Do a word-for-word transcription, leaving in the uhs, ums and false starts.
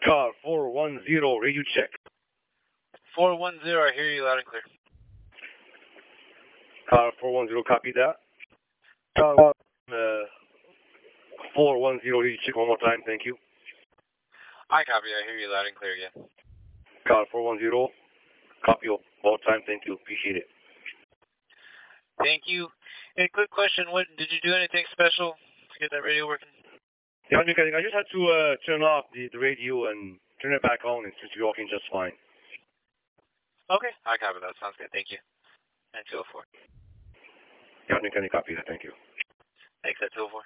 Car four one zero, radio check. four one zero, I hear you loud and clear. Car four one zero, copy that. Car uh, four one zero, radio check one more time, thank you. I copy, I hear you loud and clear, yeah. Car four one zero, copy one more time, thank you, appreciate it. Thank you. Hey, quick question, what did you do anything special to get that radio working? Yeah, mechanic, I just had to uh, turn off the, the radio and turn it back on, and since you're working just fine. Okay, I copy that, sounds good, thank you. And two oh four. Yeah, mechanic, copy that, thank you. Thanks, at two oh four.